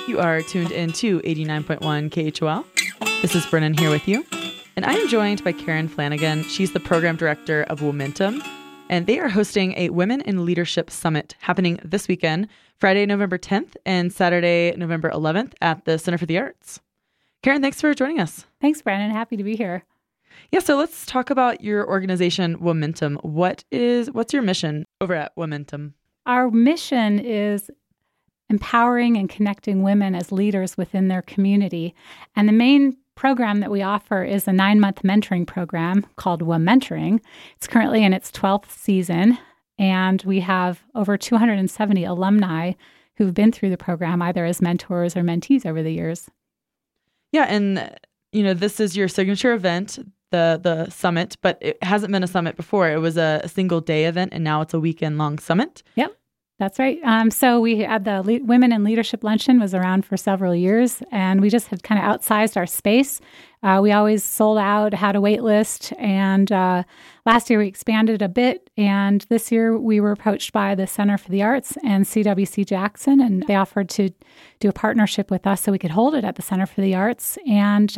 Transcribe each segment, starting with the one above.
You are tuned into 89.1 KHOL. This is Brennan here with you. And I am joined by Karen Flanagan. She's the program director of Womentum. And they are hosting a Women in Leadership Summit happening this weekend, Friday, November 10th and Saturday, November 11th at the Center for the Arts. Karen, thanks for joining us. Thanks, Brennan. Happy to be here. Yeah, so let's talk about your organization, Womentum. What's your mission over at Womentum? Our mission is empowering and connecting women as leaders within their community. And the main program that we offer is a 9-month mentoring program called Womentoring. It's currently in its 12th season, and we have over 270 alumni who've been through the program either as mentors or mentees over the years. Yeah, and this is your signature event, the summit, but it hasn't been a summit before. It was a single day event, and now it's a weekend-long summit. Yep. That's right. So we had the Women in Leadership Luncheon was around for several years, and we just had kind of outsized our space. We always sold out, had a wait list, and last year we expanded a bit, and this year we were approached by the Center for the Arts and CWC Jackson, and they offered to do a partnership with us so we could hold it at the Center for the Arts, and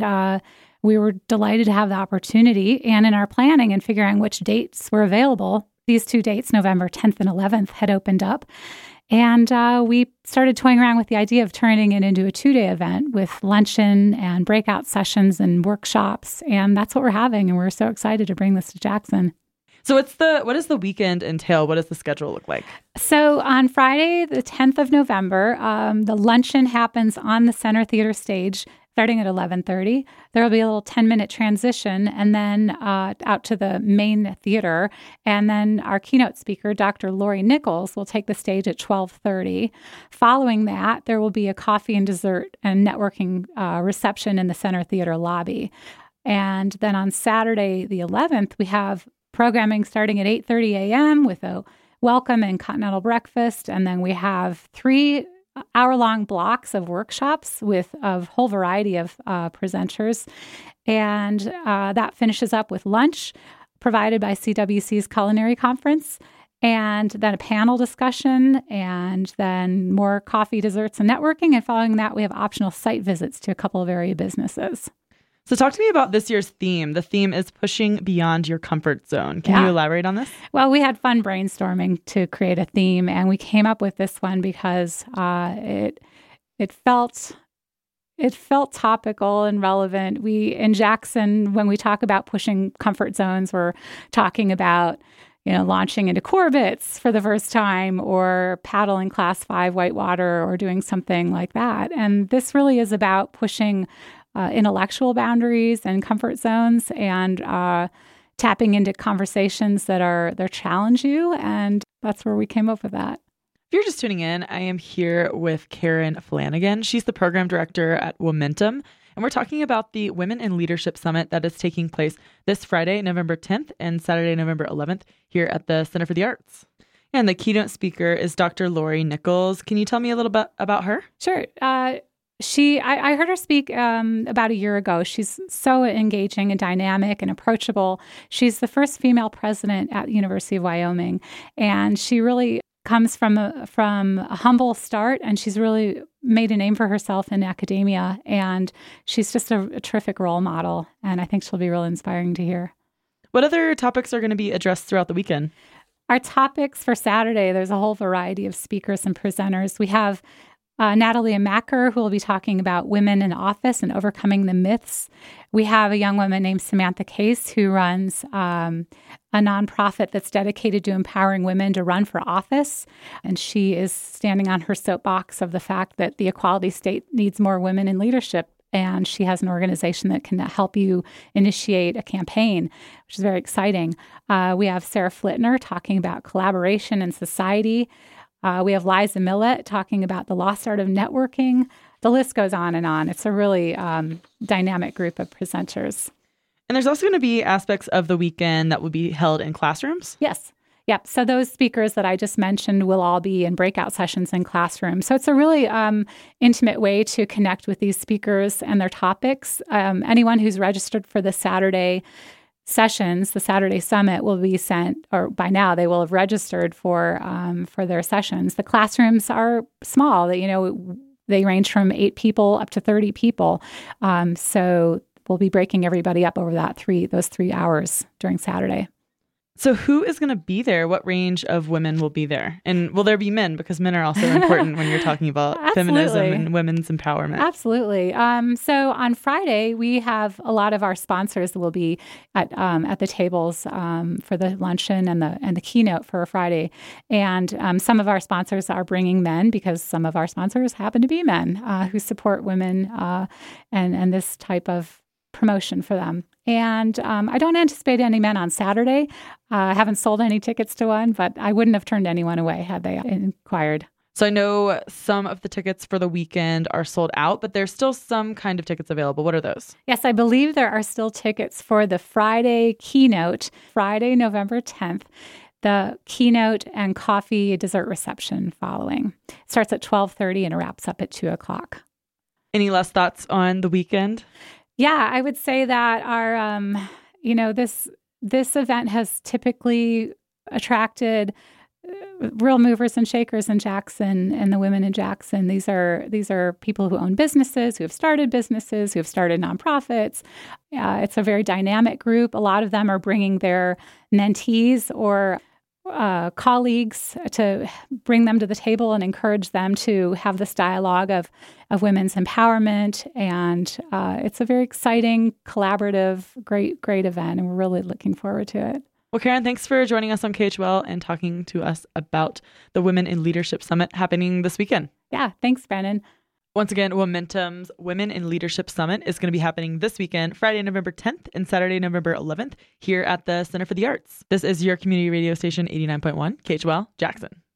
we were delighted to have the opportunity. And in our planning and figuring which dates were available, these 2 dates, November 10th and 11th, had opened up. And we started toying around with the idea of turning it into a 2-day event with luncheon and breakout sessions and workshops. And that's what we're having. And we're so excited to bring this to Jackson. So what does the weekend entail? What does the schedule look like? So on Friday, the 10th of November, the luncheon happens on the Center Theater stage, starting at 11:30. There will be a little 10-minute transition and then out to the main theater. And then our keynote speaker, Dr. Lori Nichols, will take the stage at 12:30. Following that, there will be a coffee and dessert and networking reception in the Center Theater lobby. And then on Saturday, the 11th, we have programming starting at 8:30 a.m. with a welcome and continental breakfast. And then we have 3 hour-long blocks of workshops with a whole variety of presenters. And that finishes up with lunch provided by CWC's Culinary Conference, and then a panel discussion, and then more coffee, desserts, and networking. And following that, we have optional site visits to a couple of area businesses. So talk to me about this year's theme. The theme is pushing beyond your comfort zone. Can you elaborate on this? Well, we had fun brainstorming to create a theme, and we came up with this one because it felt topical and relevant. We in Jackson, when we talk about pushing comfort zones, we're talking about launching into Corbetts for the first time, or paddling Class 5 whitewater, or doing something like that. And this really is about pushing intellectual boundaries and comfort zones, and tapping into conversations that challenge you. And that's where we came up with that. If you're just tuning in, I am here with Karen Flanagan. She's the program director at Womentum, and we're talking about the Women in Leadership Summit that is taking place this Friday, November 10th and Saturday, November 11th here at the Center for the Arts. And the keynote speaker is Dr. Lori Nichols. Can you tell me a little bit about her? Sure. I heard her speak about a year ago. She's so engaging and dynamic and approachable. She's the first female president at the University of Wyoming, and she really comes from a humble start, and she's really made a name for herself in academia, and she's just a terrific role model, and I think she'll be really inspiring to hear. What other topics are going to be addressed throughout the weekend? Our topics for Saturday, there's a whole variety of speakers and presenters. We have Natalia Macker, who will be talking about women in office and overcoming the myths. We have a young woman named Samantha Case, who runs a nonprofit that's dedicated to empowering women to run for office. And she is standing on her soapbox of the fact that the equality state needs more women in leadership. And she has an organization that can help you initiate a campaign, which is very exciting. We have Sarah Flittner talking about collaboration in society. We have Liza Millett talking about the lost art of networking. The list goes on and on. It's a really dynamic group of presenters. And there's also going to be aspects of the weekend that will be held in classrooms? Yes. Yep. So those speakers that I just mentioned will all be in breakout sessions in classrooms. So it's a really intimate way to connect with these speakers and their topics. Anyone who's registered for the Saturday sessions, the Saturday Summit, will be sent, or by now they will have registered for their sessions. The classrooms are small. They range from 8 people up to 30 people. So we'll be breaking everybody up over those 3 hours during Saturday. So who is going to be there? What range of women will be there? And will there be men? Because men are also important when you're talking about feminism and women's empowerment. Absolutely. So on Friday, we have a lot of our sponsors that will be at the tables for the luncheon and the keynote for Friday. And some of our sponsors are bringing men because some of our sponsors happen to be men who support women and this type of promotion for them. And I don't anticipate any men on Saturday. I haven't sold any tickets to one, but I wouldn't have turned anyone away had they inquired. So I know some of the tickets for the weekend are sold out, but there's still some kind of tickets available. What are those? Yes, I believe there are still tickets for the Friday keynote, Friday, November 10th. The keynote and coffee dessert reception following. It starts at 12:30 and it wraps up at 2 o'clock. Any last thoughts on the weekend? Yeah, I would say that our, this event has typically attracted real movers and shakers in Jackson and the women in Jackson. These are people who own businesses, who have started businesses, who have started nonprofits. It's a very dynamic group. A lot of them are bringing their mentees or colleagues to bring them to the table and encourage them to have this dialogue of women's empowerment. And it's a very exciting, collaborative, great event. And we're really looking forward to it. Well, Karen, thanks for joining us on KHOL and talking to us about the Women in Leadership Summit happening this weekend. Yeah, thanks, Brennan. Once again, Womentum's Women in Leadership Summit is going to be happening this weekend, Friday, November 10th and Saturday, November 11th, here at the Center for the Arts. This is your community radio station, 89.1 KHOL Jackson.